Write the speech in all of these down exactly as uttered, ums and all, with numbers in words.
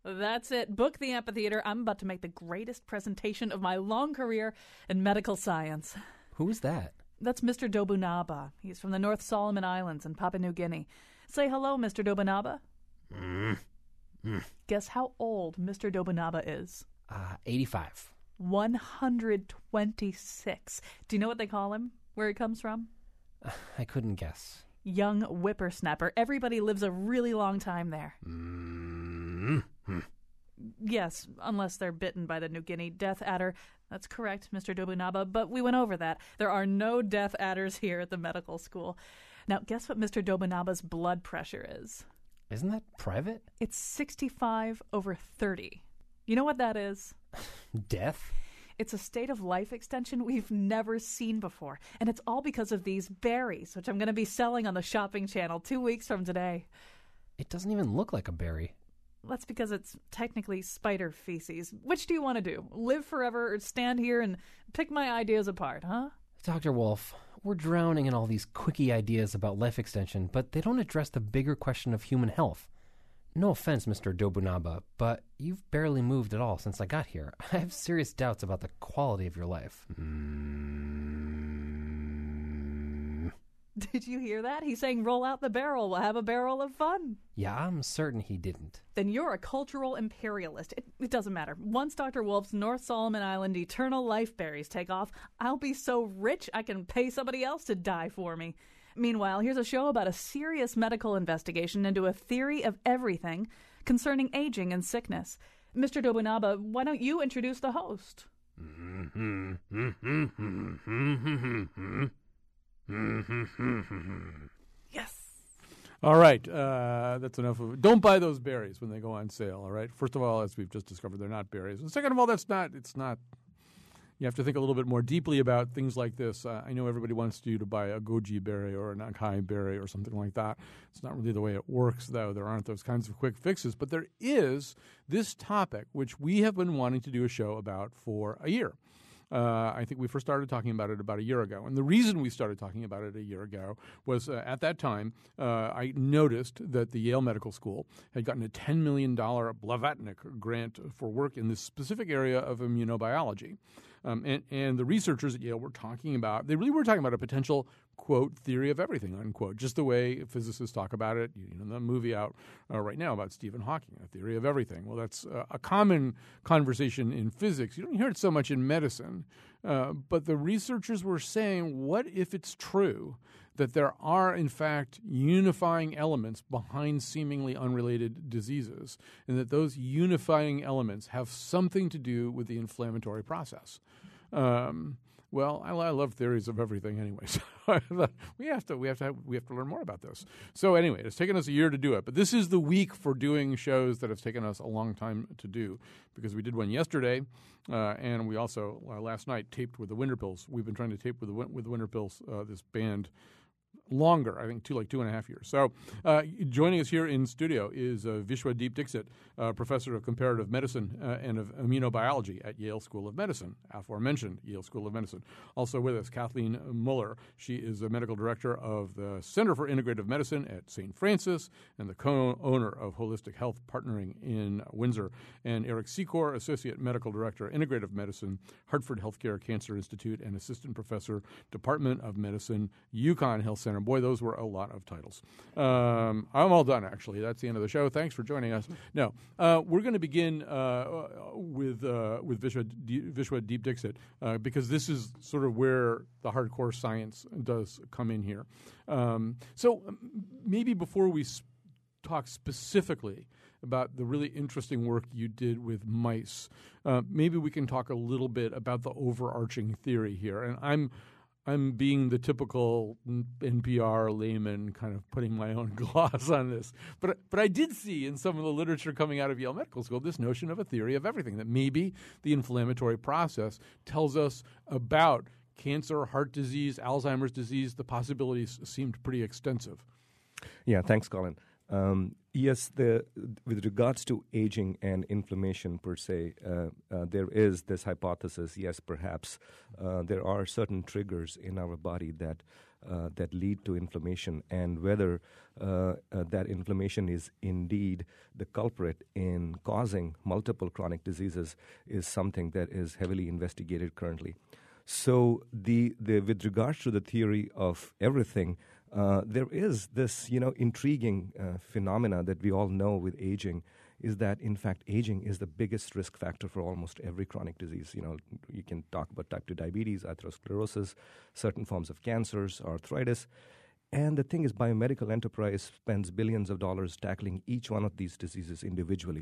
That's it. Book the amphitheater. I'm about to make the greatest presentation of my long career in medical science. Who's that? That's Mister Dobunaba. He's from the North Solomon Islands in Papua New Guinea. Say hello, Mister Dobunaba. Mm. Mm. Guess how old Mister Dobunaba is? Uh, eighty-five. one hundred twenty-six. Do you know what they call him? Where he comes from? Uh, I couldn't guess. Young whippersnapper. Everybody lives a really long time there. Mm-hmm. Yes, unless they're bitten by the New Guinea death adder. That's correct, Mister Dobunaba, but we went over that. There are no death adders here at the medical school. Now, guess what Mister Dobunaba's blood pressure is? Isn't that private? It's sixty-five over thirty. You know what that is? Death? It's a state of life extension we've never seen before. And it's all because of these berries, which I'm going to be selling on the shopping channel two weeks from today. It doesn't even look like a berry. That's because it's technically spider feces. Which do you want to do? Live forever or stand here and pick my ideas apart, huh? Doctor Wolf, we're drowning in all these quickie ideas about life extension, but they don't address the bigger question of human health. No offense, Mister Dobunaba, but you've barely moved at all since I got here. I have serious doubts about the quality of your life. Mm. Did you hear that? He's saying roll out the barrel. We'll have a barrel of fun. Yeah, I'm certain he didn't. Then you're a cultural imperialist. It, it doesn't matter. Once Doctor Wolf's North Solomon Island eternal life berries take off, I'll be so rich I can pay somebody else to die for me. Meanwhile, here's a show about a serious medical investigation into a theory of everything concerning aging and sickness. Mister Dobunaba, why don't you introduce the host? Yes. All right. Uh, that's enough of it. Don't buy those berries when they go on sale, all right? First of all, as we've just discovered, they're not berries. And second of all, that's not, it's not, you have to think a little bit more deeply about things like this. Uh, I know everybody wants you to buy a goji berry or an acai berry or something like that. It's not really the way it works, though. There aren't those kinds of quick fixes. But there is this topic, which we have been wanting to do a show about for a year. Uh, I think we first started talking about it about a year ago. And the reason we started talking about it a year ago was uh, at that time, uh, I noticed that the Yale Medical School had gotten a ten million dollars Blavatnik grant for work in this specific area of immunobiology. Um, and, and the researchers at Yale were talking about, they really were talking about a potential, quote, theory of everything, unquote, just the way physicists talk about it. You know, the movie out uh, right now about Stephen Hawking, a theory of everything. Well, that's uh, a common conversation in physics. You don't hear it so much in medicine. Uh, but the researchers were saying, what if it's true that there are, in fact, unifying elements behind seemingly unrelated diseases, and that those unifying elements have something to do with the inflammatory process? Um, well, I, I love theories of everything anyway, so I thought we have to we have to have, we have to learn more about this. So anyway, it's taken us a year to do it, but this is the week for doing shows that have taken us a long time to do, because we did one yesterday, uh, and we also uh, last night taped with the Winterpills. We've been trying to tape with the with the Winterpills, uh, this band. Longer, I think, two like two and a half years. So uh, joining us here in studio is uh, Vishwadeep Dixit, uh, professor of comparative medicine uh, and of immunobiology at Yale School of Medicine, aforementioned Yale School of Medicine. Also with us, Kathleen Muller. She is a medical director of the Center for Integrative Medicine at Saint Francis and the co-owner of Holistic Health Partnering in Windsor. And Eric Secor, associate medical director, Integrative Medicine, Hartford Healthcare Cancer Institute, and assistant professor, Department of Medicine, UConn Health Center. Boy, those were a lot of titles. Um, I'm all done, actually. That's the end of the show. Thanks for joining us. No, uh, we're going to begin uh, with uh, with Vishwadeep Vishwadeep Dixit uh, because this is sort of where the hardcore science does come in here. Um, so maybe before we sp- talk specifically about the really interesting work you did with mice, uh, maybe we can talk a little bit about the overarching theory here. And I'm I'm being the typical N P R layman, kind of putting my own gloss on this. But but I did see in some of the literature coming out of Yale Medical School this notion of a theory of everything, that maybe the inflammatory process tells us about cancer, heart disease, Alzheimer's disease. The possibilities seemed pretty extensive. Yeah, thanks, Colin. Um, yes, the, with regards to aging and inflammation per se, uh, uh, there is this hypothesis, yes, perhaps uh, there are certain triggers in our body that uh, that lead to inflammation, and whether uh, uh, that inflammation is indeed the culprit in causing multiple chronic diseases is something that is heavily investigated currently. So the, the with regards to the theory of everything, uh, there is this, you know, intriguing uh, phenomena that we all know with aging, is that, in fact, aging is the biggest risk factor for almost every chronic disease. You know, you can talk about type two diabetes, atherosclerosis, certain forms of cancers, arthritis. And the thing is, biomedical enterprise spends billions of dollars tackling each one of these diseases individually.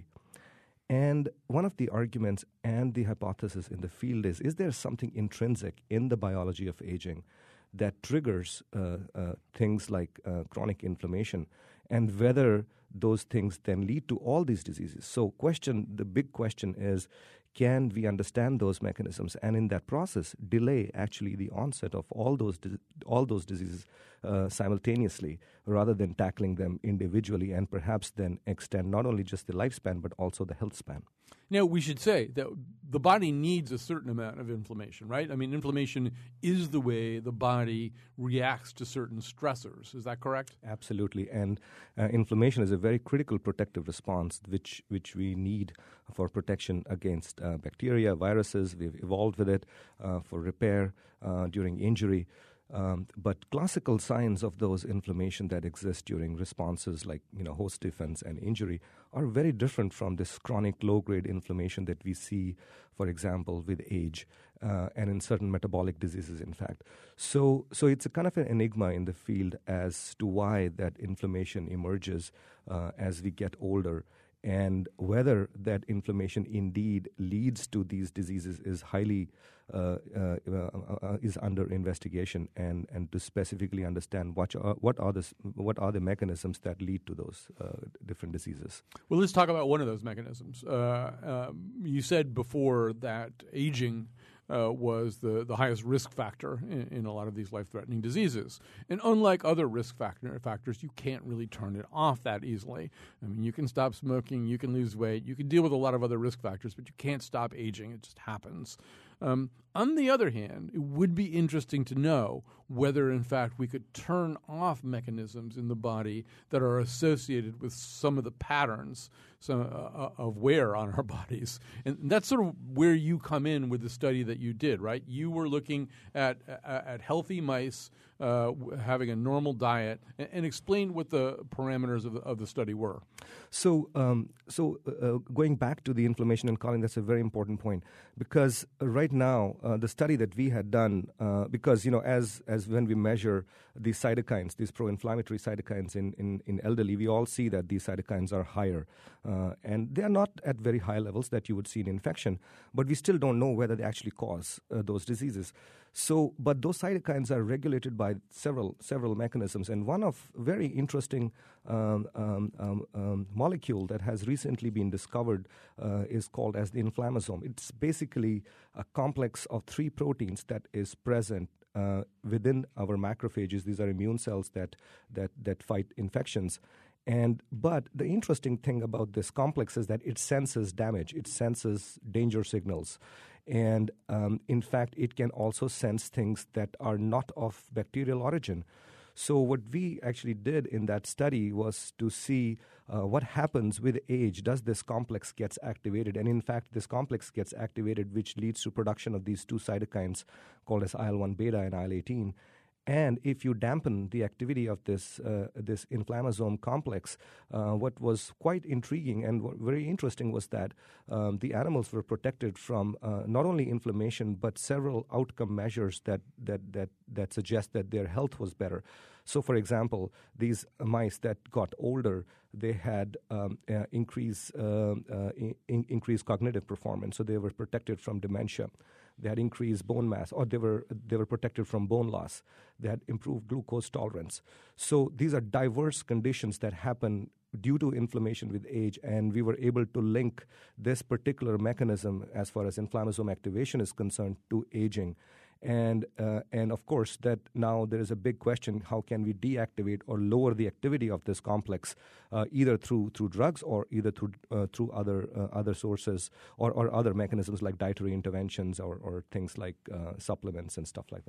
And one of the arguments and the hypothesis in the field is, is there something intrinsic in the biology of aging that triggers uh, uh, things like uh, chronic inflammation, and whether those things then lead to all these diseases? So question, the big question is, can we understand those mechanisms and in that process delay actually the onset of all those di- all those diseases uh, simultaneously, rather than tackling them individually, and perhaps then extend not only just the lifespan but also the health span? Now, we should say that the body needs a certain amount of inflammation, right? I mean, inflammation is the way the body reacts to certain stressors. Is that correct? Absolutely. And uh, inflammation is a very critical protective response which, which we need for protection against uh, bacteria, viruses. We've evolved with it uh, for repair uh, during injury. Um, but classical signs of those inflammation that exist during responses like, you know, host defense and injury are very different from this chronic low-grade inflammation that we see, for example, with age uh, and in certain metabolic diseases, in fact. So, so it's a kind of an enigma in the field as to why that inflammation emerges uh, as we get older, and whether that inflammation indeed leads to these diseases is highly uh, uh, uh, is under investigation, and, and to specifically understand what are, what are the what are the mechanisms that lead to those uh, different diseases. Well, let's talk about one of those mechanisms. Uh, um, you said before that aging Uh, was the, the highest risk factor in, in a lot of these life-threatening diseases. And unlike other risk factor, factors, you can't really turn it off that easily. I mean, you can stop smoking, you can lose weight, you can deal with a lot of other risk factors, but you can't stop aging. It just happens. Um, on the other hand, it would be interesting to know whether, in fact, we could turn off mechanisms in the body that are associated with some of the patterns some, uh, of wear on our bodies. And that's sort of where you come in with the study that you did, right? You were looking at at healthy mice uh, having a normal diet, and, and explain what the parameters of the, of the study were. So, um, so uh, going back to the inflammation and Colin, that's a very important point, because right now uh, the study that we had done, uh, because you know, as as when we measure these cytokines, these pro-inflammatory cytokines in, in, in elderly, we all see that these cytokines are higher, uh, and they are not at very high levels that you would see in infection, but we still don't know whether they actually cause uh, those diseases. So, but those cytokines are regulated by several several mechanisms, and one of very interesting um, um, um, um, molecule that has recently been discovered uh, is called as the inflammasome. It's basically a complex of three proteins that is present uh, within our macrophages. These are immune cells that that that fight infections. And but the interesting thing about this complex is that it senses damage, it senses danger signals. And um, in fact, it can also sense things that are not of bacterial origin. So what we actually did in that study was to see uh, what happens with age. Does this complex gets activated? And in fact, this complex gets activated, which leads to production of these two cytokines called as I L one beta and I L eighteen. And if you dampen the activity of this uh, this inflammasome complex, uh, what was quite intriguing and w- very interesting was that um, the animals were protected from uh, not only inflammation but several outcome measures that that that that suggest that their health was better. So, for example, these mice that got older, they had um, uh, increased uh, uh, in- increased cognitive performance. So they were protected from dementia. They had increased bone mass, or they were they were protected from bone loss. They had improved glucose tolerance. So these are diverse conditions that happen due to inflammation with age, and we were able to link this particular mechanism, as far as inflammasome activation is concerned, to aging. And uh, and of course, that now there is a big question: how can we deactivate or lower the activity of this complex, uh, either through through drugs or either through uh, through other uh, other sources or, or other mechanisms like dietary interventions or, or things like uh, supplements and stuff like that.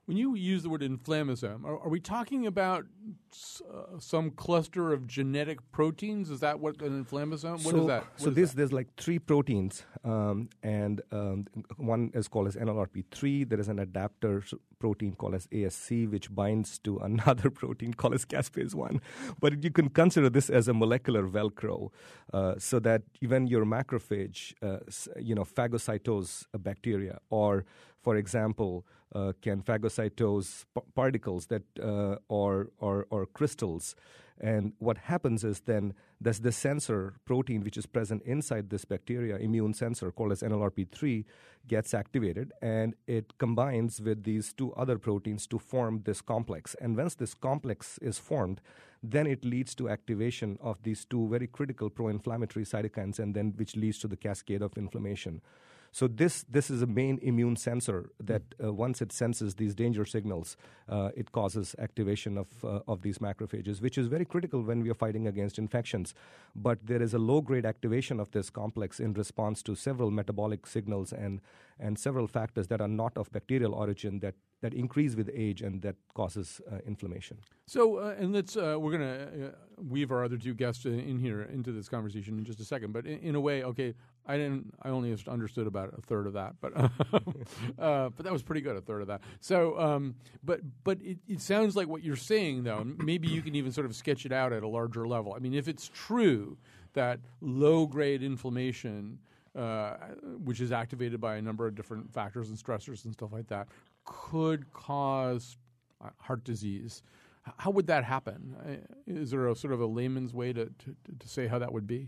when you use the word inflammasome, are, are we talking about uh, some cluster of genetic proteins? Is that what an inflammasome? What so, is that? What so is this, that? there's like three proteins, um, and um, one is called as N L R P three. There is an adapter protein called as A S C, which binds to another protein called as caspase one. But you can consider this as a molecular Velcro, uh, so that when your macrophage, uh, you know, phagocytose a bacteria, or for example, uh, can phagocytose p- particles that uh, or, or or crystals. And what happens is then there's this sensor protein which is present inside this bacteria, immune sensor called as N L R P three, gets activated, and it combines with these two other proteins to form this complex. And once this complex is formed, then it leads to activation of these two very critical pro-inflammatory cytokines, and then which leads to the cascade of inflammation. So this this is a main immune sensor that uh, once it senses these danger signals, uh, it causes activation of uh, of these macrophages, which is very critical when we are fighting against infections. But there is a low-grade activation of this complex in response to several metabolic signals and and several factors that are not of bacterial origin that, that increase with age and that causes uh, inflammation. So, uh, and let's uh, we're going to uh, weave our other two guests in, in here into this conversation in just a second. But in, in a way, okay, I didn't. I only understood about a third of that, but uh, but that was pretty good, a third of that. So, um, but but it, it sounds like what you're saying, though. And maybe you can even sort of sketch it out at a larger level. I mean, if it's true that low-grade inflammation, uh, which is activated by a number of different factors and stressors and stuff like that, could cause uh, heart disease. How would that happen? Is there a sort of a layman's way to, to, to say how that would be?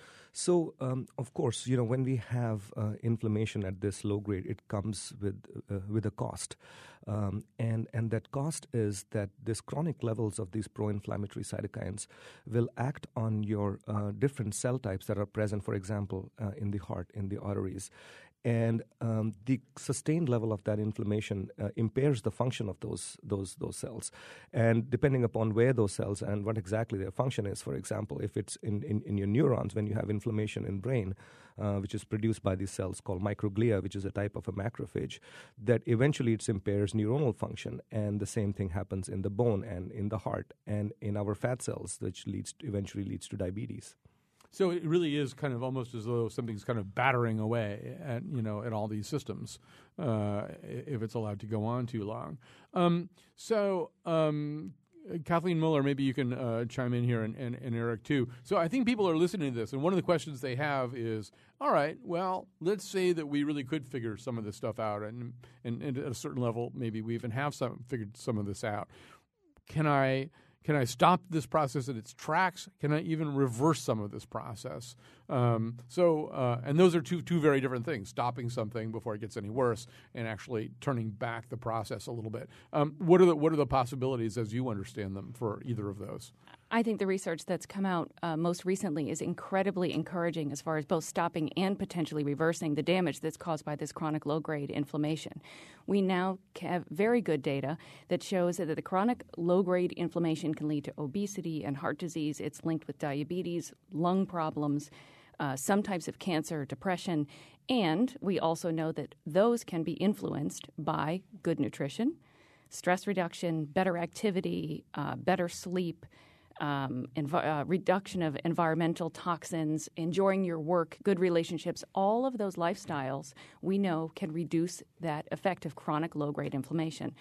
So, um, of course, you know, when we have uh, inflammation at this low grade, it comes with uh, with a cost. Um, and, and that cost is that this chronic levels of these pro-inflammatory cytokines will act on your uh, different cell types that are present, for example, uh, in the heart, in the arteries. And um, the sustained level of that inflammation uh, impairs the function of those those those cells. And depending upon where those cells and what exactly their function is, for example, if it's in, in, in your neurons, when you have inflammation in brain, uh, which is produced by these cells called microglia, which is a type of a macrophage, that eventually it impairs neuronal function. And the same thing happens in the bone and in the heart and in our fat cells, which leads to, eventually leads to diabetes. So it really is kind of almost as though something's kind of battering away at, you know, at all these systems uh, if it's allowed to go on too long. Um, so um, Kathleen Muller, maybe you can uh, chime in here, and, and, and Eric too. So I think people are listening to this, and one of the questions they have is, all right, well, let's say that we really could figure some of this stuff out, and, and, and at a certain level, maybe we even have some figured some of this out. Can I... Can I stop this process in its tracks? Can I even reverse some of this process? Um, so, uh, and those are two two very different things: stopping something before it gets any worse, and actually turning back the process a little bit. Um, what are the what are the possibilities, as you understand them, for either of those? I think the research that's come out uh, most recently is incredibly encouraging as far as both stopping and potentially reversing the damage that's caused by this chronic low-grade inflammation. We now have very good data that shows that the chronic low-grade inflammation can lead to obesity and heart disease. It's linked with diabetes, lung problems, uh, some types of cancer, depression, and we also know that those can be influenced by good nutrition, stress reduction, better activity, uh, better sleep, Um, env- uh, reduction of environmental toxins, enjoying your work, good relationships, all of those lifestyles we know can reduce that effect of chronic low-grade inflammation.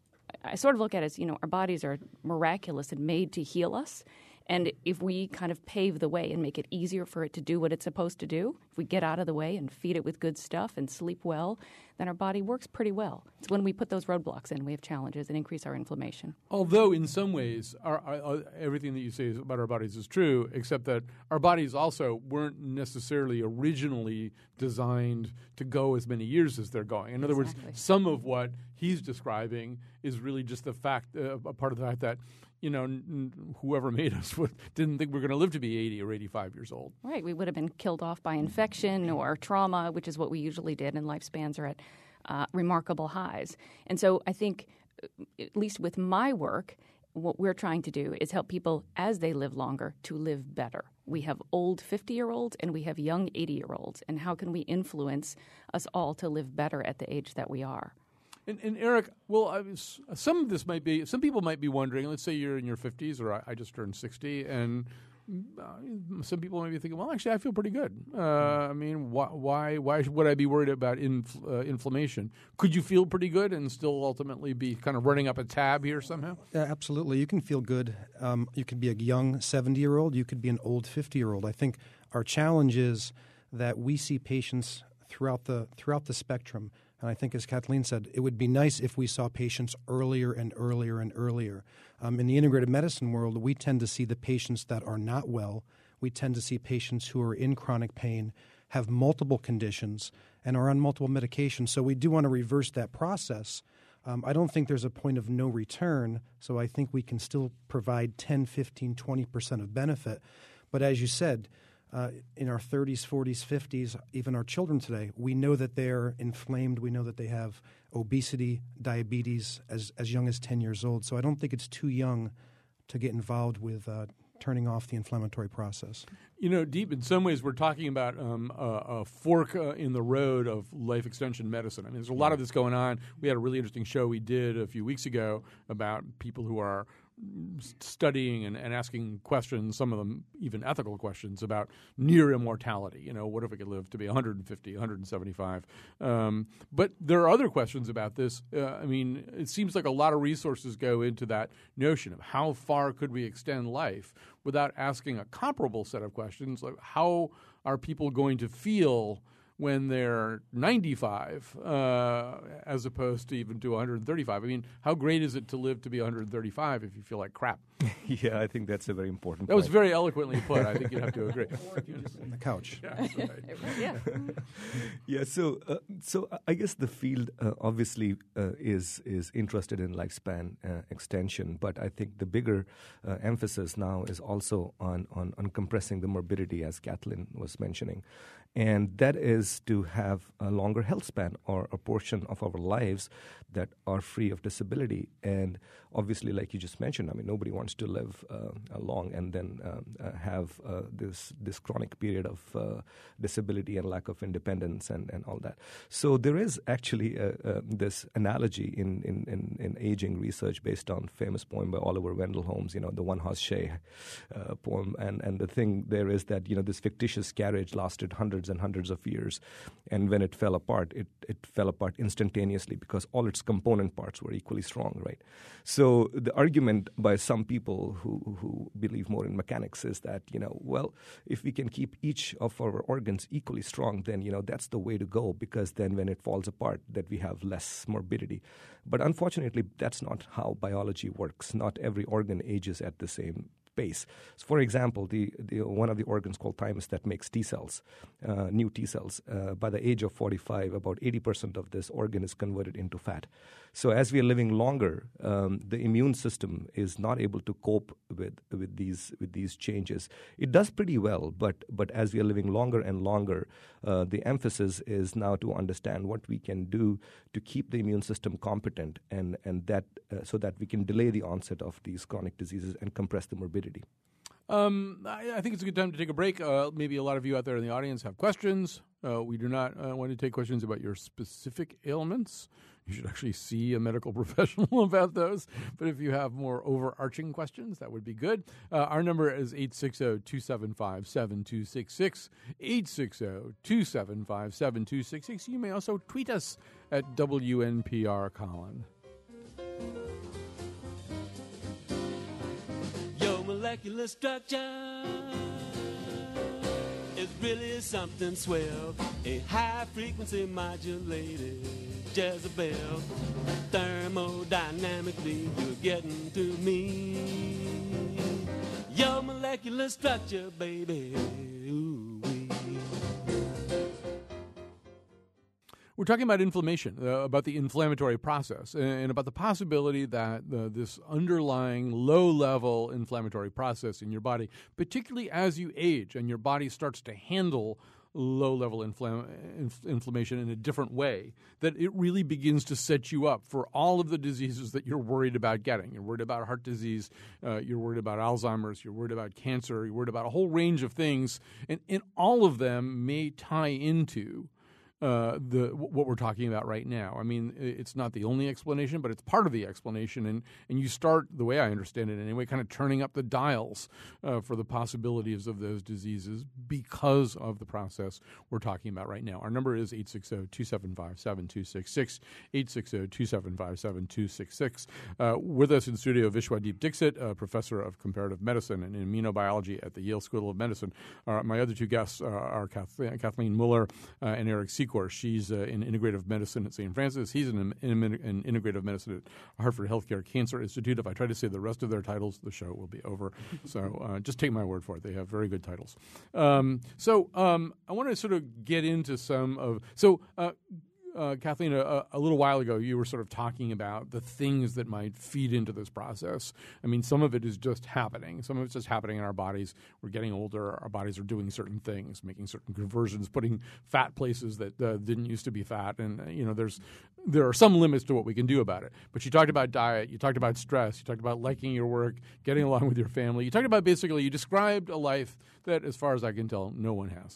I sort of look at it as, you know, our bodies are miraculous and made to heal us. And if we kind of pave the way and make it easier for it to do what it's supposed to do, if we get out of the way and feed it with good stuff and sleep well, then our body works pretty well. It's when we put those roadblocks in, we have challenges and increase our inflammation. Although in some ways, our, our, everything that you say about our bodies is true, except that our bodies also weren't necessarily originally designed to go as many years as they're going. In other Exactly. words, some of what he's describing is really just the fact, uh, a part of the fact that, you know, n- n- whoever made us would, didn't think we were going to live to be eighty or eighty-five years old. Right. We would have been killed off by infection or trauma, which is what we usually did, and lifespans are at uh, remarkable highs. And so I think, at least with my work, what we're trying to do is help people as they live longer to live better. We have old fifty-year-olds and we have young eighty-year-olds. And how can we influence us all to live better at the age that we are? And, and Eric, well, I was, some of this might be, some people might be wondering, let's say you're in your fifties, or I, I just turned sixty, and uh, some people might be thinking, well, actually, I feel pretty good. Uh, I mean, why, why, why would I be worried about inf- uh, inflammation? Could you feel pretty good and still ultimately be kind of running up a tab here somehow? Yeah, absolutely. You can feel good. Um, you could be a young seventy-year-old. You could be an old fifty-year-old. I think our challenge is that we see patients throughout the throughout the spectrum. And I think, as Kathleen said, it would be nice if we saw patients earlier and earlier and earlier. Um, in the integrative medicine world, we tend to see the patients that are not well. We tend to see patients who are in chronic pain, have multiple conditions, and are on multiple medications. So we do want to reverse that process. Um, I don't think there's a point of no return, so I think we can still provide ten, fifteen, twenty percent of benefit. But as you said, Uh, in our thirties, forties, fifties, even our children today, we know that they're inflamed. We know that they have obesity, diabetes as, as young as ten years old. So I don't think it's too young to get involved with uh, turning off the inflammatory process. You know, Deep, in some ways, we're talking about um, a, a fork uh, in the road of life extension medicine. I mean, there's a lot of this going on. We had a really interesting show we did a few weeks ago about people who are studying and, and asking questions, some of them even ethical questions, about near immortality. You know, what if we could live to be one hundred fifty, one hundred seventy-five? Um, but there are other questions about this. Uh, I mean, it seems like a lot of resources go into that notion of how far could we extend life without asking a comparable set of questions, like how are people going to feel when they're ninety-five, uh, as opposed to even to one hundred thirty-five. I mean, how great is it to live to be one hundred thirty-five if you feel like crap? Yeah, I think that's a very important That point. was very eloquently put. I think you'd have to agree. Or if you just on the couch. Yeah, that's right. Yeah. Yeah, so uh, so I guess the field uh, obviously uh, is is interested in lifespan uh, extension, but I think the bigger uh, emphasis now is also on, on on compressing the morbidity, as Kathleen was mentioning, and that is to have a longer health span, or a portion of our lives that are free of disability. And obviously, like you just mentioned, I mean, nobody wants to live uh, long and then um, uh, have uh, this this chronic period of uh, disability and lack of independence and, and all that. So there is actually uh, uh, this analogy in, in, in, in aging research based on famous poem by Oliver Wendell Holmes, you know, the One Horse Shay uh, poem. And, and the thing there is that, you know, this fictitious carriage lasted hundreds and hundreds of years. And when it fell apart, it, it fell apart instantaneously because all its component parts were equally strong, right? So the argument by some people who, who believe more in mechanics is that, you know, well, if we can keep each of our organs equally strong, then, you know, that's the way to go, because then when it falls apart, that we have less morbidity. But unfortunately, that's not how biology works. Not every organ ages at the same pace. So for example, the, the one of the organs called thymus that makes T cells, uh, new T cells, uh, by the age of forty-five, about eighty percent of this organ is converted into fat. So as we are living longer, um, the immune system is not able to cope with with these with these changes. It does pretty well, but but as we are living longer and longer, uh, the emphasis is now to understand what we can do to keep the immune system competent, and and that uh, so that we can delay the onset of these chronic diseases and compress the morbidity. Um, I, I think it's a good time to take a break. Uh, maybe a lot of you out there in the audience have questions. Uh, we do not uh, want to take questions about your specific ailments. You should actually see a medical professional about those. But if you have more overarching questions, that would be good. Uh, our number is eight six zero, two seven five, seven two six six, eight six zero, two seven five, seven two six six. You may also tweet us at W N P R Colin. Your molecular structure is really something swell. A high-frequency modulated Jezebel. Thermodynamically, you're getting to me. Your molecular structure, baby. Ooh-wee. We're talking about inflammation, uh, about the inflammatory process, and, and about the possibility that uh, this underlying low-level inflammatory process in your body, particularly as you age and your body starts to handle low-level infl- inf- inflammation in a different way, that it really begins to set you up for all of the diseases that you're worried about getting. You're worried about heart disease, uh, you're worried about Alzheimer's, you're worried about cancer, you're worried about a whole range of things, and, and all of them may tie into uh, the what we're talking about right now. I mean, it's not the only explanation, but it's part of the explanation. And, and you start, the way I understand it anyway, kind of turning up the dials uh, for the possibilities of those diseases because of the process we're talking about right now. Our number is eight six zero, two seven five, seven two six six, eight six zero, two seven five, seven two six six. Uh, with us in studio, Vishwadeep Dixit, a professor of comparative medicine and immunobiology at the Yale School of Medicine. Uh, my other two guests uh, are Kathleen, Kathleen Muller uh, and Eric Secor. She's uh, in integrative medicine at Saint Francis. He's in, in, in integrative medicine at Hartford Healthcare Cancer Institute. If I try to say the rest of their titles, the show will be over. So uh, just take my word for it. They have very good titles. Um, so um, I want to sort of get into some of – so uh, Uh, Kathleen, a, a little while ago, you were sort of talking about the things that might feed into this process. I mean, some of it is just happening. Some of it's just happening in our bodies. We're getting older. Our bodies are doing certain things, making certain conversions, putting fat places that uh, didn't used to be fat. And, uh, you know, there's there are some limits to what we can do about it. But you talked about diet. You talked about stress. You talked about liking your work, getting along with your family. You talked about basically you described a life that, as far as I can tell, no one has.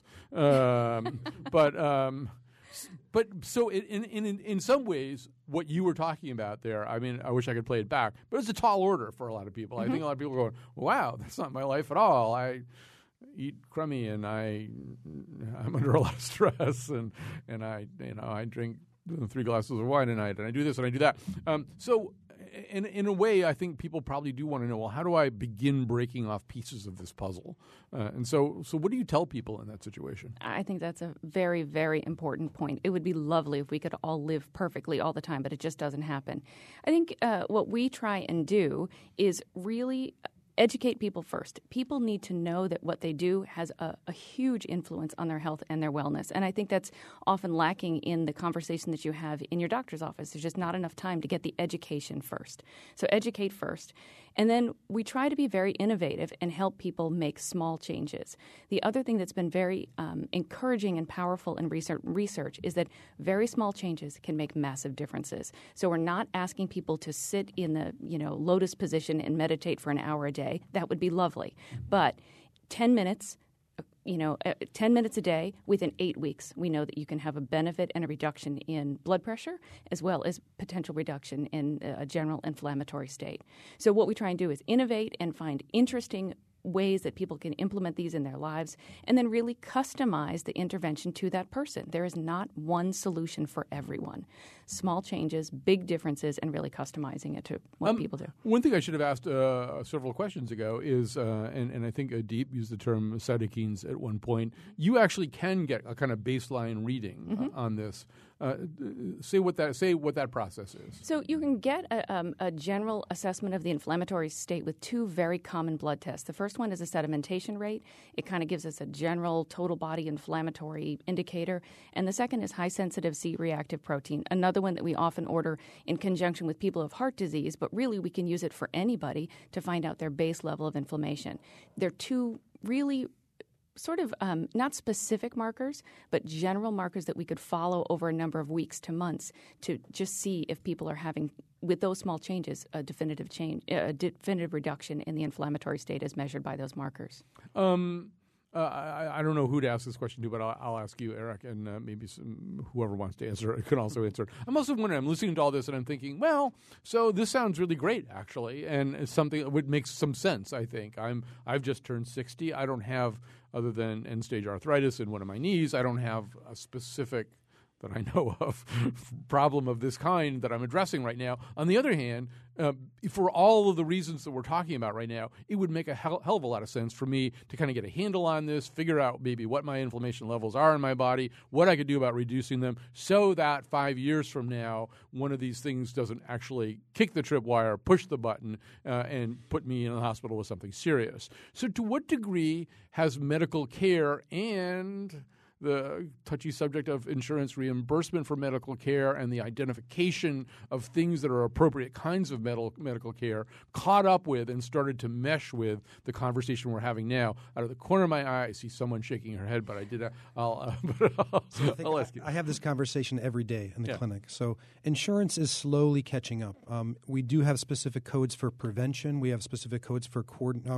Um, but um, but so in, in in in some ways, what you were talking about there, I mean, I wish I could play it back, but it's a tall order for a lot of people. Mm-hmm. I think a lot of people are going, wow, that's not my life at all. I eat crummy and I I'm under a lot of stress and and I you know I drink three glasses of wine a night and I do this and I do that. Um, so. In, in a way, I think people probably do want to know, well, how do I begin breaking off pieces of this puzzle? Uh, and so, so what do you tell people in that situation? I think that's a very, very important point. It would be lovely if we could all live perfectly all the time, but it just doesn't happen. I think uh, what we try and do is really educate people first. People need to know that what they do has a, a huge influence on their health and their wellness. And I think that's often lacking in the conversation that you have in your doctor's office. There's just not enough time to get the education first. So educate first. And then we try to be very innovative and help people make small changes. The other thing that's been very um, encouraging and powerful in research, research is that very small changes can make massive differences. So we're not asking people to sit in the, you know, lotus position and meditate for an hour a day. That would be lovely. But ten minutes, you know, ten minutes a day within eight weeks, we know that you can have a benefit and a reduction in blood pressure as well as potential reduction in a general inflammatory state. So what we try and do is innovate and find interesting ways that people can implement these in their lives and then really customize the intervention to that person. There is not one solution for everyone. Small changes, big differences, and really customizing it to what um, people do. One thing I should have asked uh, several questions ago is, uh, and, and I think Deep used the term cytokines at one point, you actually can get a kind of baseline reading mm-hmm. uh, on this. Uh, say what that say what that process is. So you can get a, um, a general assessment of the inflammatory state with two very common blood tests. The first one is a sedimentation rate. It kind of gives us a general total body inflammatory indicator. And the second is high-sensitive C-reactive protein, another one that we often order in conjunction with people who have heart disease, but really we can use it for anybody to find out their base level of inflammation. They're two really sort of um, not specific markers, but general markers that we could follow over a number of weeks to months to just see if people are having, with those small changes, a definitive change, a definitive reduction in the inflammatory state as measured by those markers. Um, uh, I, I don't know who to ask this question to, but I'll, I'll ask you, Eric, and uh, maybe some, whoever wants to answer it can also answer. I'm also wondering, I'm listening to all this and I'm thinking, well, so this sounds really great, actually, and it's something that would make some sense, I think. I'm, I've just turned sixty. I don't have, other than end-stage arthritis in one of my knees, I don't have a specific, that I know of, problem of this kind that I'm addressing right now. On the other hand, uh, for all of the reasons that we're talking about right now, it would make a hell, hell of a lot of sense for me to kind of get a handle on this, figure out maybe what my inflammation levels are in my body, what I could do about reducing them, so that five years from now, one of these things doesn't actually kick the tripwire, push the button, uh, and put me in the hospital with something serious. So to what degree has medical care and the touchy subject of insurance reimbursement for medical care and the identification of things that are appropriate kinds of medical medical care caught up with and started to mesh with the conversation we're having now? Out of the corner of my eye, I see someone shaking her head, but I did. Uh, I'll, uh, but I'll, so I, I'll ask you. I have this conversation every day in the yeah. clinic. So insurance is slowly catching up. Um, we do have specific codes for prevention. We have specific codes for coord- um,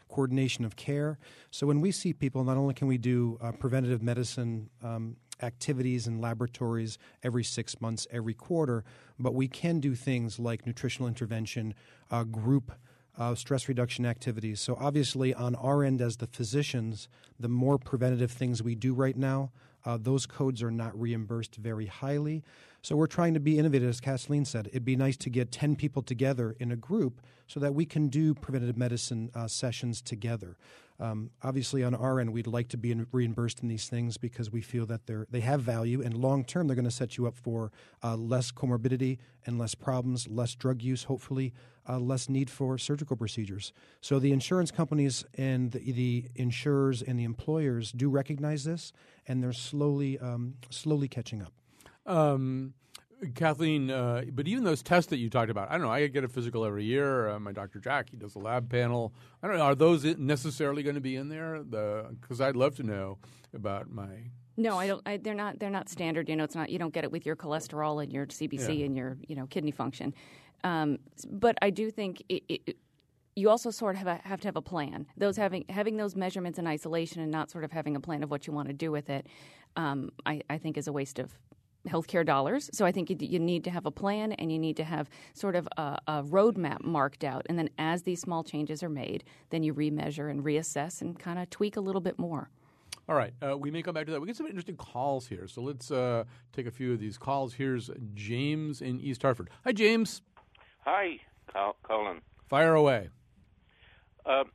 coordination of care. So when we see people, not only can we do uh, preventative medicine um, activities in laboratories every six months, every quarter, but we can do things like nutritional intervention, uh, group uh, stress reduction activities. So obviously on our end as the physicians, the more preventative things we do right now, uh, those codes are not reimbursed very highly. So we're trying to be innovative, as Kathleen said. It'd be nice to get ten people together in a group so that we can do preventative medicine uh, sessions together. Um, obviously, on our end, we'd like to be in, reimbursed in these things because we feel that they're, they have value, and long-term, they're going to set you up for uh, less comorbidity and less problems, less drug use, hopefully, uh, less need for surgical procedures. So the insurance companies and the, the insurers and the employers do recognize this, and they're slowly, um, slowly catching up. Um, Kathleen, uh, but even those tests that you talked about, I don't know, I get a physical every year. Uh, my Doctor Jack, he does a lab panel. I don't know, are those necessarily going to be in there? Because I'd love to know about my... No, I don't. I, they're not. They're not standard. You know, it's not. You don't get it with your cholesterol and your C B C Yeah. and your you know kidney function. Um, but I do think it, it, you also sort of have, a, have to have a plan. Those having having those measurements in isolation and not sort of having a plan of what you want to do with it, um, I, I think is a waste of healthcare dollars. So I think you, you need to have a plan, and you need to have sort of a, a roadmap marked out. And then as these small changes are made, then you remeasure and reassess and kind of tweak a little bit more. All right. Uh, we may come back to that. We get some interesting calls here. So let's uh, take a few of these calls. Here's James in East Hartford. Hi, James. Hi, Col- Colin. Fire away. Uh,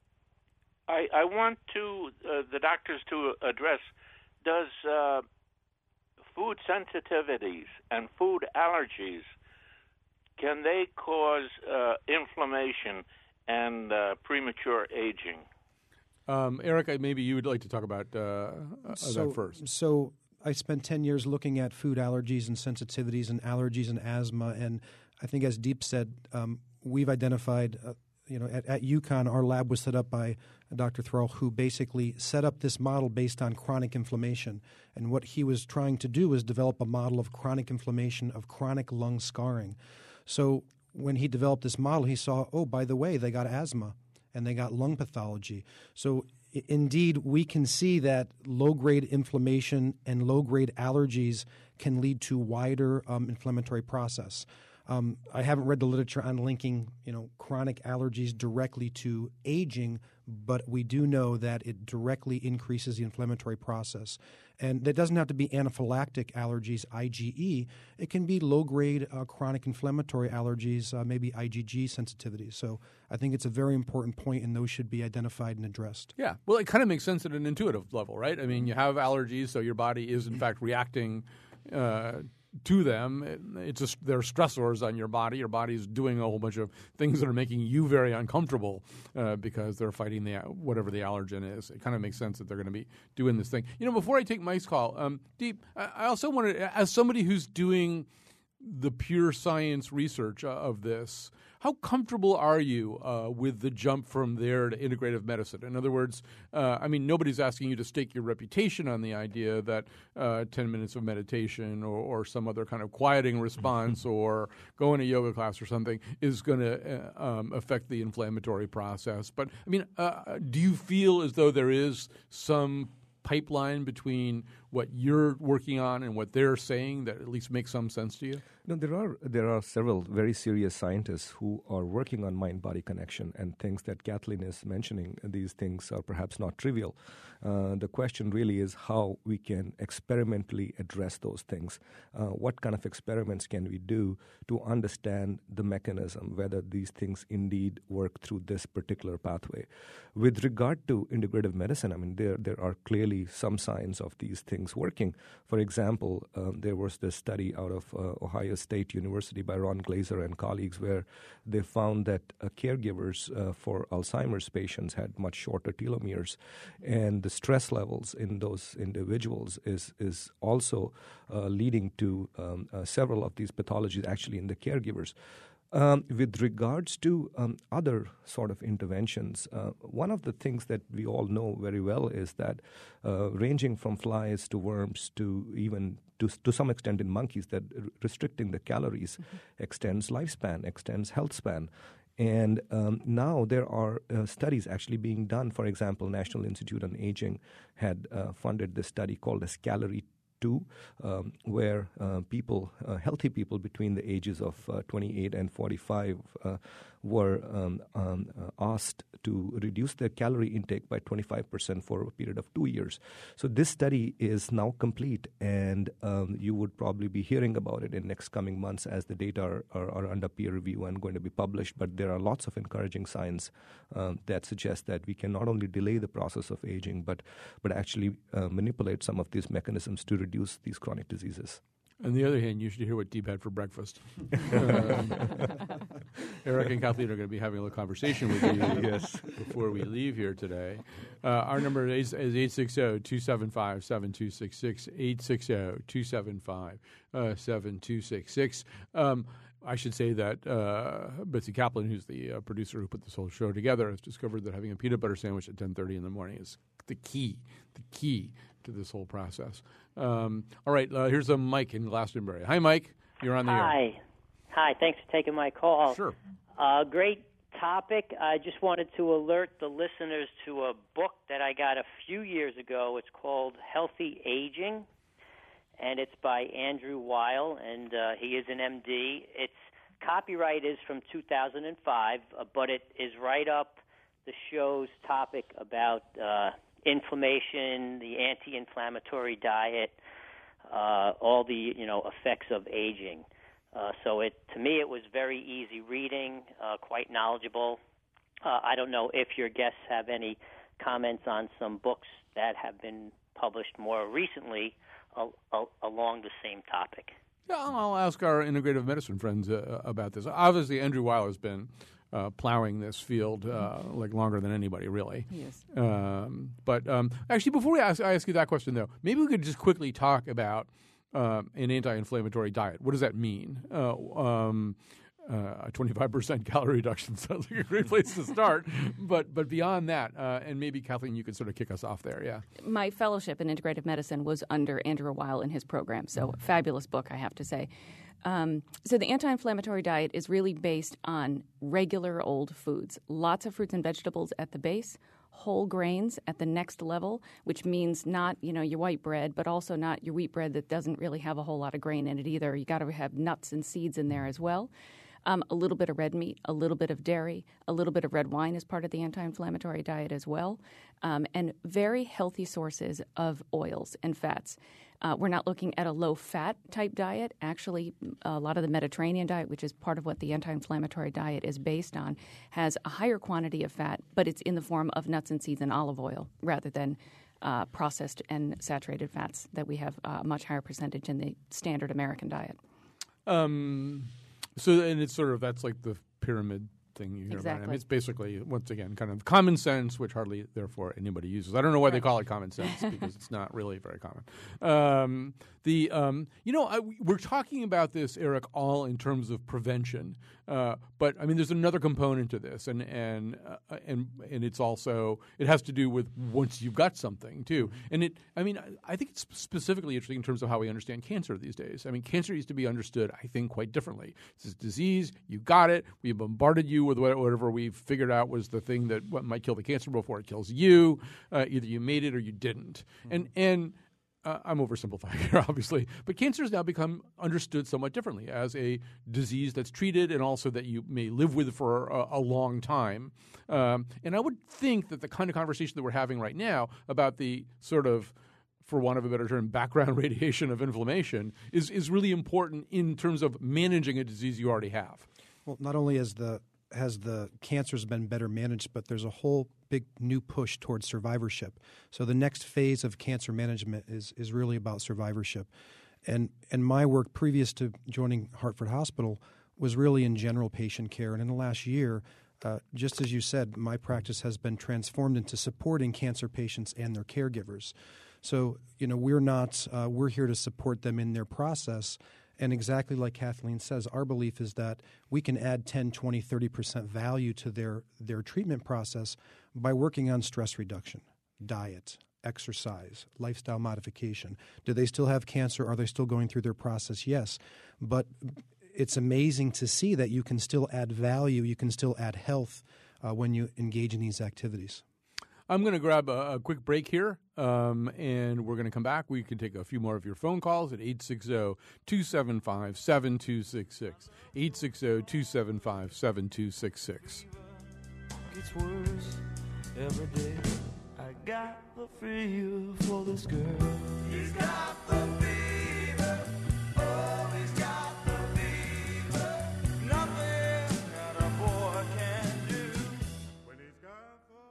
I, I want to uh, the doctors to address, does uh, food sensitivities and food allergies, can they cause uh, inflammation and uh, premature aging? Um, Eric, maybe you would like to talk about uh, so, that first. So I spent ten years looking at food allergies and sensitivities and allergies and asthma. And I think, as Deep said, um, we've identified, uh, you know, at, at UConn, our lab was set up by Doctor Thrall, who basically set up this model based on chronic inflammation. And what he was trying to do was develop a model of chronic inflammation, of chronic lung scarring. So when he developed this model, he saw, oh, by the way, they got asthma and they got lung pathology. So I- indeed, we can see that low-grade inflammation and low-grade allergies can lead to wider um, inflammatory process. Um, I haven't read the literature on linking, you know, chronic allergies directly to aging, but we do know that it directly increases the inflammatory process. And that doesn't have to be anaphylactic allergies, I G E. It can be low-grade uh, chronic inflammatory allergies, uh, maybe I G G sensitivities. So I think it's a very important point, and those should be identified and addressed. Yeah. Well, it kind of makes sense at an intuitive level, right? I mean, you have allergies, so your body is, in fact, reacting uh, to them. It's just they're stressors on your body. Your body's doing a whole bunch of things that are making you very uncomfortable uh, because they're fighting the whatever the allergen is. It kind of makes sense that they're going to be doing this thing. You know, before I take Mike's call, um, Deep, I also wanted, as somebody who's doing the pure science research of this, how comfortable are you uh, with the jump from there to integrative medicine? In other words, uh, I mean, nobody's asking you to stake your reputation on the idea that uh, ten minutes of meditation or, or some other kind of quieting response or going to yoga class or something is going to uh, um, affect the inflammatory process. But, I mean, uh, do you feel as though there is some pipeline between what you're working on and what they're saying that at least makes some sense to you? No, there are there are several very serious scientists who are working on mind-body connection, and things that Kathleen is mentioning, these things are perhaps not trivial. Uh, the question really is how we can experimentally address those things. Uh, what kind of experiments can we do to understand the mechanism, whether these things indeed work through this particular pathway? With regard to integrative medicine, I mean, there there are clearly some signs of these things working. For example, um, there was this study out of uh, Ohio State University by Ron Glaser and colleagues where they found that uh, caregivers uh, for Alzheimer's patients had much shorter telomeres, and the stress levels in those individuals is is also uh, leading to um, uh, several of these pathologies actually in the caregivers. Um, with regards to um, other sort of interventions, uh, one of the things that we all know very well is that uh, ranging from flies to worms to even to, to some extent in monkeys, that r- restricting the calories mm-hmm. extends lifespan, extends health span. And um, now there are uh, studies actually being done. For example, National Institute on Aging had uh, funded this study called as Calorie two, um, where uh, people, uh, healthy people between the ages of uh, twenty-eight and forty-five uh, were um, um, uh, asked to reduce their calorie intake by twenty-five percent for a period of two years. So this study is now complete, and um, you would probably be hearing about it in next coming months as the data are, are, are under peer review and going to be published. But there are lots of encouraging signs um, that suggest that we can not only delay the process of aging, but, but actually uh, manipulate some of these mechanisms to reduce these chronic diseases. On the other hand, you should hear what Deep had for breakfast. um, Eric and Kathleen are going to be having a little conversation with you yes. before we leave here today. Uh, our number is, is eight six zero, two seven five, seven two six six, eight six zero, two seven five, seven two six six. Um, I should say that uh, Betsy Kaplan, who's the uh, producer who put this whole show together, has discovered that having a peanut butter sandwich at ten thirty in the morning is the key, the key to this whole process. Um, all right, uh, here's a Mike in Glastonbury. Hi, Mike. You're on the Hi. air. Hi. Thanks for taking my call. Sure. Uh, great topic. I just wanted to alert the listeners to a book that I got a few years ago. It's called Healthy Aging, and it's by Andrew Weil, and uh, he is an M D. Its copyright is from two thousand five, uh, but it is right up the show's topic about uh, inflammation, the anti-inflammatory diet, uh, all the you know effects of aging. Uh, so it to me it was very easy reading, uh, quite knowledgeable. Uh, I don't know if your guests have any comments on some books that have been published more recently al- al- along the same topic. Yeah, I'll ask our integrative medicine friends uh, about this. Obviously, Andrew Weil has been uh, plowing this field uh, like longer than anybody, really. Yes. Um, but um, actually, before we ask, I ask you that question, though, maybe we could just quickly talk about uh, an anti-inflammatory diet. What does that mean? Uh, um, uh, a twenty-five percent calorie reduction sounds like a great place to start. But but beyond that, uh, and maybe, Kathleen, you could sort of kick us off there, yeah. My fellowship in integrative medicine was under Andrew Weil in his program, so fabulous book, I have to say. Um, so the anti-inflammatory diet is really based on regular old foods, lots of fruits and vegetables at the base, whole grains at the next level, which means not, you know, your white bread, but also not your wheat bread that doesn't really have a whole lot of grain in it either. You got to have nuts and seeds in there as well. Um, a little bit of red meat, a little bit of dairy, a little bit of red wine is part of the anti-inflammatory diet as well, um, and very healthy sources of oils and fats. Uh, we're not looking at a low-fat type diet. Actually, a lot of the Mediterranean diet, which is part of what the anti-inflammatory diet is based on, has a higher quantity of fat, but it's in the form of nuts and seeds and olive oil rather than uh, processed and saturated fats that we have a much higher percentage in the standard American diet. Um, so, and it's sort of, that's like the pyramid thing you hear Exactly. about. I mean, it's basically, once again, kind of common sense, which hardly, therefore, anybody uses. I don't know why they call it common sense, because it's not really very common. Um, the um, you know, I, we're talking about this, Eric, all in terms of prevention. Uh, but I mean, there's another component to this, and and uh, and and it's also it has to do with once you've got something too. And it, I mean, I, I think it's specifically interesting in terms of how we understand cancer these days. I mean, cancer used to be understood, I think, quite differently. It's a disease. You got it. We bombarded you with whatever we figured out was the thing that what might kill the cancer before it kills you. Uh, either you made it or you didn't. Mm-hmm. And and. Uh, I'm oversimplifying here, obviously, but cancer has now become understood somewhat differently as a disease that's treated and also that you may live with for a, a long time. Um, and I would think that the kind of conversation that we're having right now about the sort of, for want of a better term, background radiation of inflammation is, is really important in terms of managing a disease you already have. Well, not only has the has the cancers been better managed, but there's a whole big new push towards survivorship. So the next phase of cancer management is is really about survivorship. And and my work previous to joining Hartford Hospital was really in general patient care. And in the last year, uh, just as you said, my practice has been transformed into supporting cancer patients and their caregivers. So, you know, we're not uh, we're here to support them in their process. And exactly like Kathleen says, our belief is that we can add ten, twenty, thirty percent value to their, their treatment process by working on stress reduction, diet, exercise, lifestyle modification. Do they still have cancer? Are they still going through their process? Yes. But it's amazing to see that you can still add value, you can still add health uh, when you engage in these activities. I'm going to grab a, a quick break here, um, and we're going to come back. We can take a few more of your phone calls at eight six zero, two seven five, seven two six six, eight six zero, two seven five, seven two six six. Gets worse every day. I got the feel for this girl. He's got the fever. Oh, he's got the fever. Nothing that a boy can do when he's got the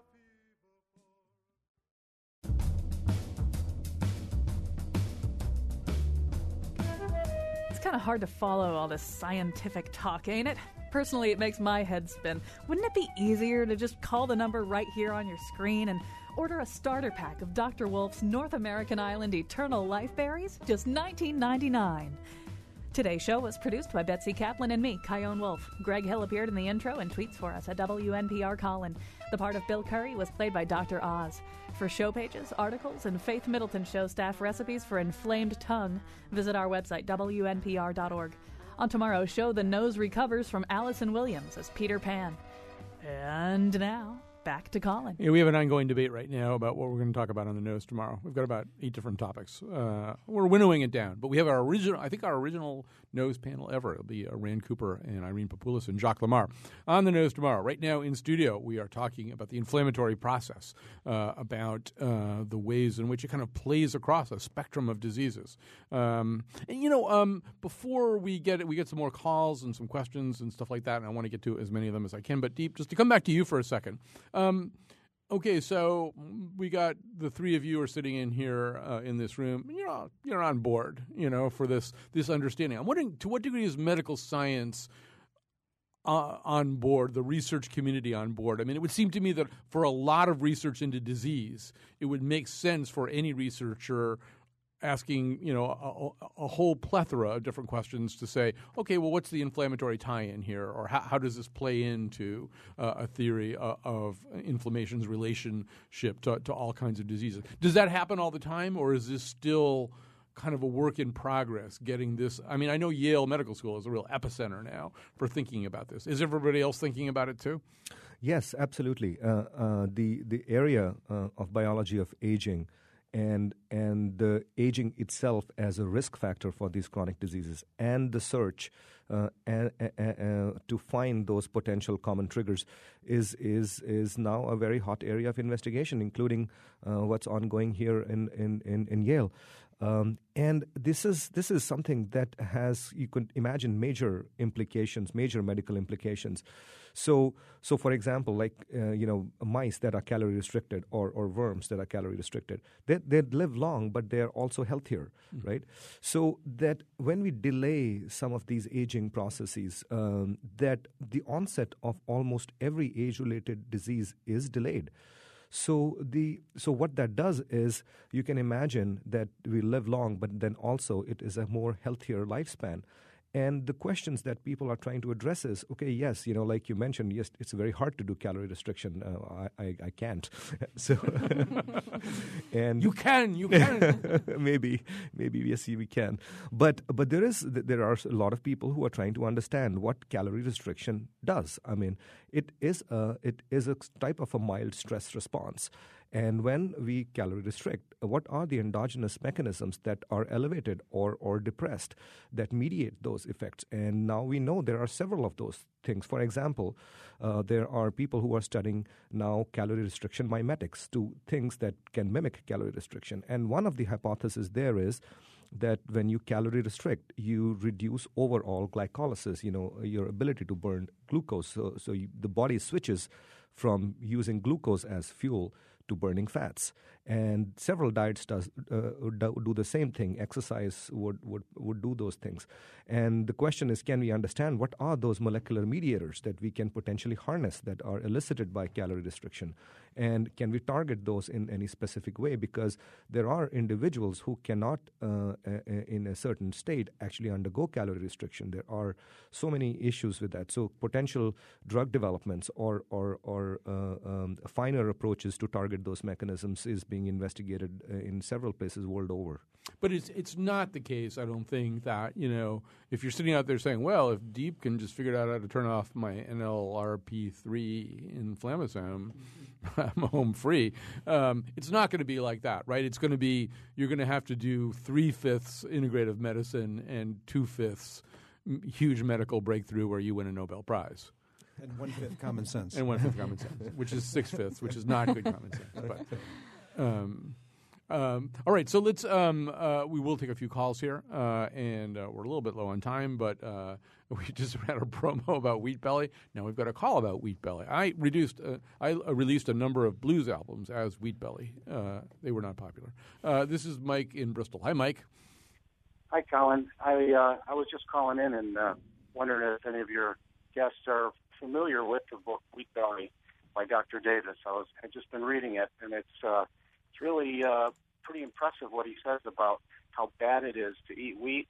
fever. It's kind of hard to follow all this scientific talk, ain't it? Personally, it makes my head spin. Wouldn't it be easier to just call the number right here on your screen and order a starter pack of Doctor Wolf's North American Island Eternal Life Berries? Just nineteen ninety-nine. Today's show was produced by Betsy Kaplan and me, Kyone Wolf. Greg Hill appeared in the intro and tweets for us at W N P R Colin. The part of Bill Curry was played by Doctor Oz. For show pages, articles, and Faith Middleton Show staff recipes for inflamed tongue, visit our website, W N P R dot org. On tomorrow's show, the nose recovers from Allison Williams as Peter Pan. And now, back to Colin. Yeah, we have an ongoing debate right now about what we're going to talk about on the nose tomorrow. We've got about eight different topics. Uh, we're winnowing it down, but we have our original, I think our original nose panel ever. It'll be uh, Rand Cooper and Irene Papoulis and Jacques Lamar on the nose tomorrow. Right now in studio, we are talking about the inflammatory process, uh, about uh, the ways in which it kind of plays across a spectrum of diseases. Um, and you know, um, before we get we get some more calls and some questions and stuff like that, and I want to get to as many of them as I can. But Deep, just to come back to you for a second. Um, Okay, so we got the three of you are sitting in here uh, in this room. You're all, you're on board, you know, for this this understanding. I'm wondering, to what degree is medical science uh, on board, the research community on board? I mean, it would seem to me that for a lot of research into disease, it would make sense for any researcher asking, you know, a, a whole plethora of different questions to say, okay, well, what's the inflammatory tie-in here, or how, how does this play into uh, a theory uh, of inflammation's relationship to, to all kinds of diseases? Does that happen all the time, or is this still kind of a work in progress, getting this? I mean, I know Yale Medical School is a real epicenter now for thinking about this. Is everybody else thinking about it too? Yes, absolutely. Uh, uh, the, the area uh, of biology of aging and and the aging itself as a risk factor for these chronic diseases, and the search uh, and, uh, uh, to find those potential common triggers is is is now a very hot area of investigation, including uh, what's ongoing here in in, in, in Yale. Um, and this is this is something that has, you could imagine, major implications, major medical implications. So, so for example, like uh, you know, mice that are calorie restricted, or, or worms that are calorie restricted, they they live long, but they are also healthier, mm-hmm. right? So that when we delay some of these aging processes, um, that the onset of almost every age-related disease is delayed. So the so what that does is, you can imagine that we live long, but then also it is a more healthier lifespan. And the questions that people are trying to address is, okay, yes, you know, like you mentioned, yes, it's very hard to do calorie restriction. Uh, I, I I can't. So, and you can, you can. maybe, maybe yes, we can. But but there is there are a lot of people who are trying to understand what calorie restriction does. I mean, it is a it is a type of a mild stress response. And when we calorie restrict, what are the endogenous mechanisms that are elevated or, or depressed that mediate those effects? And now we know there are several of those things. For example, uh, there are people who are studying now calorie restriction mimetics to things that can mimic calorie restriction. And one of the hypotheses there is that when you calorie restrict, you reduce overall glycolysis, you know, your ability to burn glucose. So, so you, the body switches from using glucose as fuel to burning fats. And several diets does uh, do the same thing. Exercise would, would, would do those things. And the question is, can we understand what are those molecular mediators that we can potentially harness that are elicited by calorie restriction? And can we target those in any specific way? Because there are individuals who cannot, uh, in a certain state, actually undergo calorie restriction. There are so many issues with that. So potential drug developments or, or, or uh, um, finer approaches to target those mechanisms is being being investigated uh, in several places world over. But it's it's not the case, I don't think, that, you know, if you're sitting out there saying, well, if DEEP can just figure out how to turn off my N L R P three inflammasome, I'm home free. Um, it's not going to be like that, right? It's going to be, you're going to have to do three-fifths integrative medicine and two-fifths m- huge medical breakthrough where you win a Nobel Prize. And one-fifth common sense. And one-fifth common sense, which is six-fifths, which is not good common sense. But, um, Um, all right, so let's. Um, uh, we will take a few calls here, uh, and uh, we're a little bit low on time, but uh, we just had a promo about Wheat Belly. Now we've got a call about Wheat Belly. I reduced. Uh, I uh, released a number of blues albums as Wheat Belly. Uh, they were not popular. Uh, this is Mike in Bristol. Hi, Mike. Hi, Colin. I uh, I was just calling in and uh, wondering if any of your guests are familiar with the book Wheat Belly by Doctor Davis. I was I've just been reading it, and it's. Uh, It's really uh, pretty impressive what he says about how bad it is to eat wheat,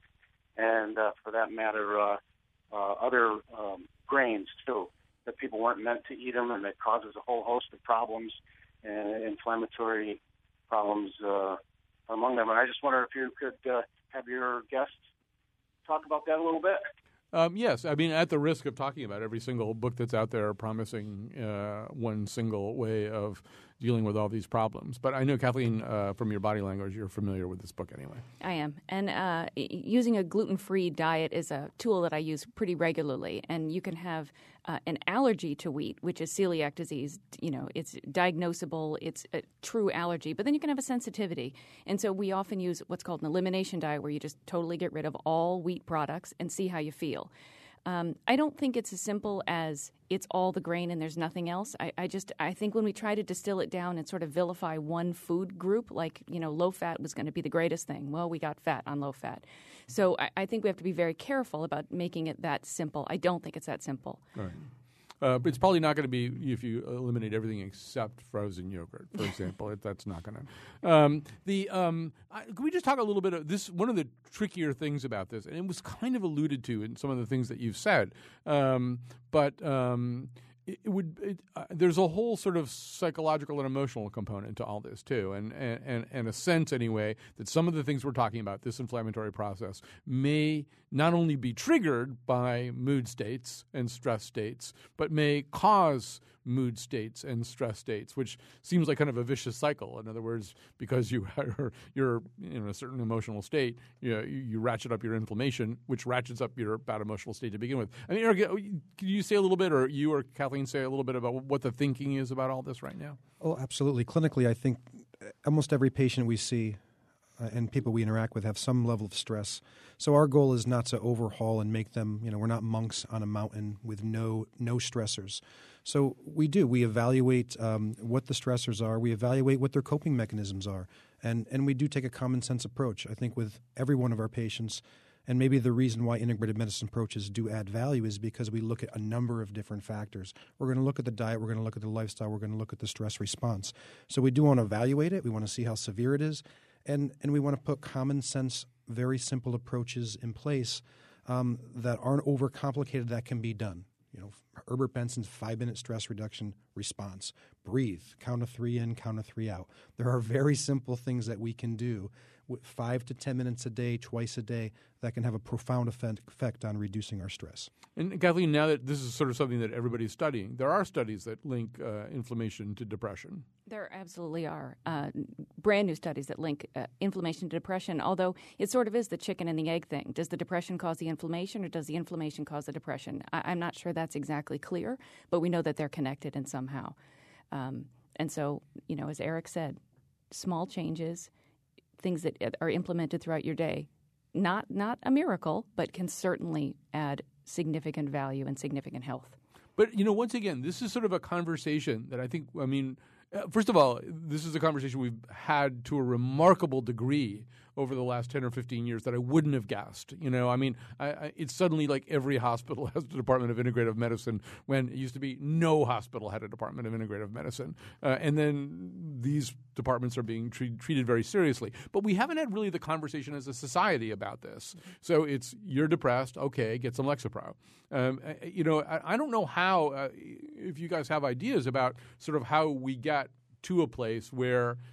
and uh, for that matter, uh, uh, other um, grains too. That people weren't meant to eat them, and it causes a whole host of problems and inflammatory problems uh, among them. And I just wonder if you could uh, have your guests talk about that a little bit. Um, yes, I mean, at the risk of talking about every single book that's out there promising uh, one single way of dealing with all these problems. But I know, Kathleen, uh, from your body language, you're familiar with this book anyway. I am. And uh, using a gluten-free diet is a tool that I use pretty regularly. And you can have uh, an allergy to wheat, which is celiac disease. You know, it's diagnosable. It's a true allergy. But then you can have a sensitivity. And so we often use what's called an elimination diet, where you just totally get rid of all wheat products and see how you feel. Um, I don't think it's as simple as it's all the grain and there's nothing else. I, I just I think when we try to distill it down and sort of vilify one food group, like, you know, low fat was going to be the greatest thing. Well, we got fat on low fat. So I, I think we have to be very careful about making it that simple. I don't think it's that simple. All right. Uh, but it's probably not going to be if you eliminate everything except frozen yogurt, for example. it, that's not going to. Um, the um, I, can we just talk a little bit of this? One of the trickier things about this, and it was kind of alluded to in some of the things that you've said, um, but um, it, it would. It, uh, there's a whole sort of psychological and emotional component to all this too, and, and and and a sense anyway that some of the things we're talking about, this inflammatory process, may not only be triggered by mood states and stress states, but may cause mood states and stress states, which seems like kind of a vicious cycle. In other words, because you are, you're in a certain emotional state, you know, you, you ratchet up your inflammation, which ratchets up your bad emotional state to begin with. I mean, Eric, can you say a little bit, or you or Kathleen say a little bit about what the thinking is about all this right now? Oh, absolutely. Clinically, I think almost every patient we see Uh, and people we interact with have some level of stress. So our goal is not to overhaul and make them, you know, we're not monks on a mountain with no no stressors. So we do. We evaluate um, what the stressors are. We evaluate what their coping mechanisms are. And, and we do take a common sense approach, I think, with every one of our patients. And maybe the reason why integrative medicine approaches do add value is because we look at a number of different factors. We're going to look at the diet. We're going to look at the lifestyle. We're going to look at the stress response. So we do want to evaluate it. We want to see how severe it is. And and we want to put common sense, very simple approaches in place um, that aren't overcomplicated, that can be done. You know, Herbert Benson's five-minute stress reduction response. Breathe. Count of three in, count of three out. There are very simple things that we can do with five to ten minutes a day, twice a day, that can have a profound effect on reducing our stress. And Kathleen, now that this is sort of something that everybody's studying, there are studies that link uh, inflammation to depression. There absolutely are. Uh, brand new studies that link uh, inflammation to depression, although it sort of is the chicken and the egg thing. Does the depression cause the inflammation, or does the inflammation cause the depression? I- I'm not sure that's exactly clear, but we know that they're connected in somehow. Um, and so, you know, as Eric said, small changes, things that are implemented throughout your day, not not a miracle, but can certainly add significant value and significant health. But, you know, once again, this is sort of a conversation that I think, I mean, uh, first of all, this is a conversation we've had to a remarkable degree over the last ten or fifteen years that I wouldn't have guessed. You know, I mean, I, I, it's suddenly like every hospital has a department of integrative medicine when it used to be no hospital had a department of integrative medicine. Uh, and then these departments are being tre- treated very seriously. But we haven't had really the conversation as a society about this. So it's, you're depressed, okay, get some Lexapro. Um, you know, I, I don't know how, uh, if you guys have ideas about sort of how we get to a place where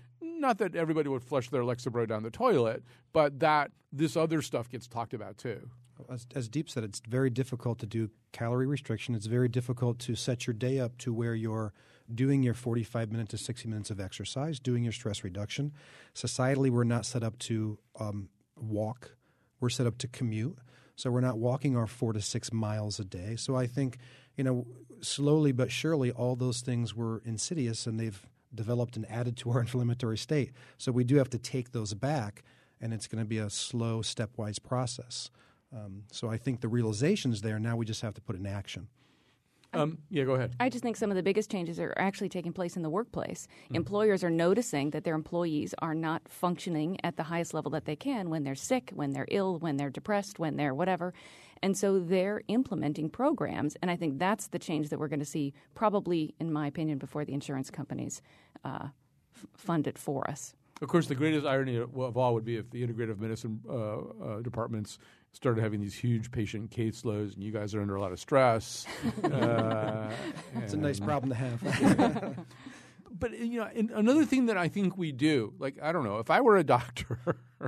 not that everybody would flush their Lexapro down the toilet, but that this other stuff gets talked about too. As, as Deep said, it's very difficult to do calorie restriction. It's very difficult to set your day up to where you're doing your forty-five minutes to sixty minutes of exercise, doing your stress reduction. Societally, we're not set up to um, walk. We're set up to commute. So we're not walking our four to six miles a day. So I think, you know, slowly but surely all those things were insidious and they've developed and added to our inflammatory state. So we do have to take those back, and it's going to be a slow, stepwise process. Um, so I think the realization is there. Now we just have to put it in action. Um, yeah, go ahead. I just think some of the biggest changes are actually taking place in the workplace. Mm-hmm. Employers are noticing that their employees are not functioning at the highest level that they can when they're sick, when they're ill, when they're depressed, when they're whatever. And so they're implementing programs, and I think that's the change that we're going to see probably, in my opinion, before the insurance companies uh, f- fund it for us. Of course, the greatest irony of all would be if the integrative medicine uh, uh, departments started having these huge patient caseloads, and you guys are under a lot of stress. uh, it's a nice problem to have. But, you know, and another thing that I think we do, like, I don't know, if I were a doctor,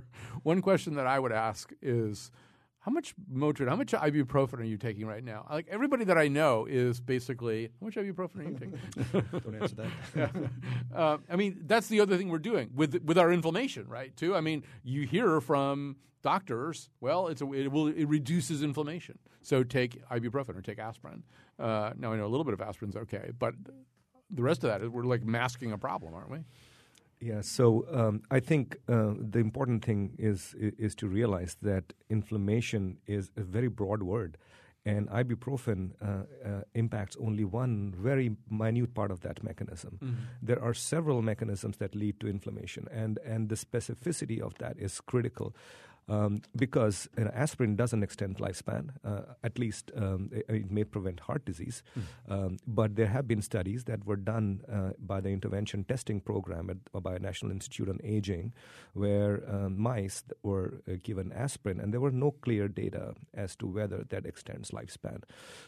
one question that I would ask is, how much Motrin, how much ibuprofen are you taking right now? Like, everybody that I know is basically, how much ibuprofen are you taking? Don't answer that. yeah. uh, I mean, that's the other thing we're doing with with our inflammation, right, too? I mean, you hear from doctors, well, it's a, it will it reduces inflammation. So take ibuprofen or take aspirin. Uh, now, I know a little bit of aspirin's okay, but the rest of that is we're like masking a problem, aren't we? Yeah, so um, I think uh, the important thing is is to realize that inflammation is a very broad word, and ibuprofen uh, uh, impacts only one very minute part of that mechanism. Mm-hmm. There are several mechanisms that lead to inflammation, and, and the specificity of that is critical. Um, because you know, aspirin doesn't extend lifespan, uh, at least um, it, it may prevent heart disease. Mm. Um, but there have been studies that were done uh, by the intervention testing program at, or by National Institute on Aging, where um, mice were uh, given aspirin, and there were no clear data as to whether that extends lifespan.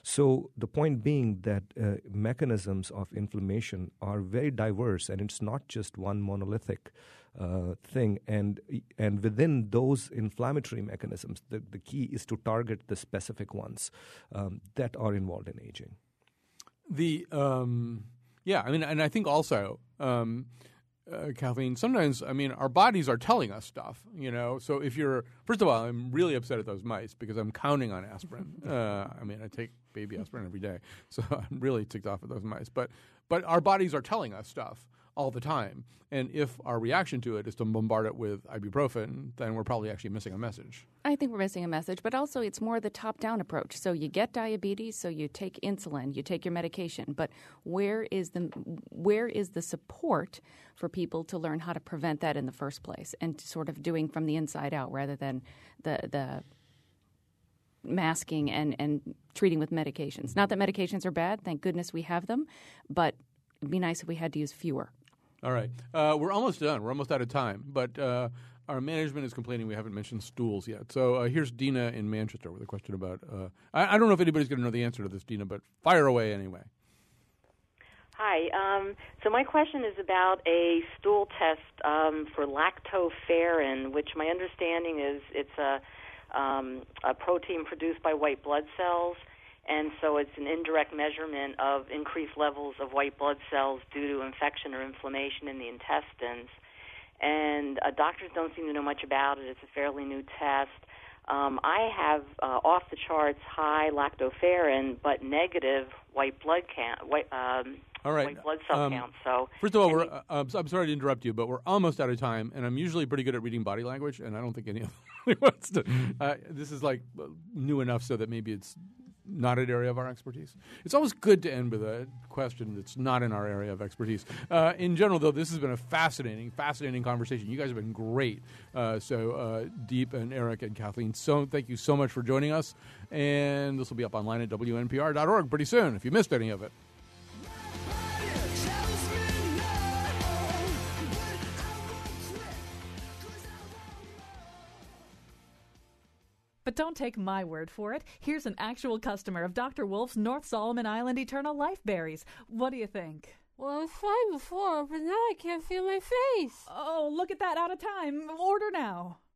So the point being that uh, mechanisms of inflammation are very diverse, and it's not just one monolithic Uh, thing, and and within those inflammatory mechanisms, the, the key is to target the specific ones um, that are involved in aging. The um, yeah, I mean, and I think also, um, uh, Kathleen, sometimes I mean, our bodies are telling us stuff, you know. So if you're, first of all, I'm really upset at those mice because I'm counting on aspirin. uh, I mean, I take baby aspirin every day, so I'm really ticked off at those mice. But but our bodies are telling us stuff all the time. And if our reaction to it is to bombard it with ibuprofen, then we're probably actually missing a message. I think we're missing a message, but also it's more the top-down approach. So you get diabetes, so you take insulin, you take your medication, but where is the where is the support for people to learn how to prevent that in the first place and sort of doing from the inside out rather than the the masking and, and treating with medications? Not that medications are bad. Thank goodness we have them, but it'd be nice if we had to use fewer. All right. Uh, we're almost done. We're almost out of time. But uh, our management is complaining we haven't mentioned stools yet. So uh, here's Dina in Manchester with a question about uh, – I, I don't know if anybody's going to know the answer to this, Dina, but fire away anyway. Hi. Um, so my question is about a stool test um, for lactoferrin, which my understanding is it's a, um, a protein produced by white blood cells. And so it's an indirect measurement of increased levels of white blood cells due to infection or inflammation in the intestines. And uh, doctors don't seem to know much about it. It's a fairly new test. Um, I have uh, off-the-charts high lactoferrin, but negative white blood count, white, um, All right. white blood cell um, count. So first of all, we're, uh, I'm, I'm sorry to interrupt you, but we're almost out of time, and I'm usually pretty good at reading body language, and I don't think any of them wants to. Uh, this is like new enough so that maybe it's not an area of our expertise. It's always good to end with a question that's not in our area of expertise. Uh, in general, though, this has been a fascinating, fascinating conversation. You guys have been great. Uh, so uh, Deep and Eric and Kathleen, so thank you so much for joining us. And this will be up online at W N P R dot org pretty soon if you missed any of it. But don't take my word for it. Here's an actual customer of Doctor Wolf's North Solomon Island Eternal Life Berries. What do you think? Well, I was fine before, but now I can't feel my face. Oh, look at that, out of time. Order now.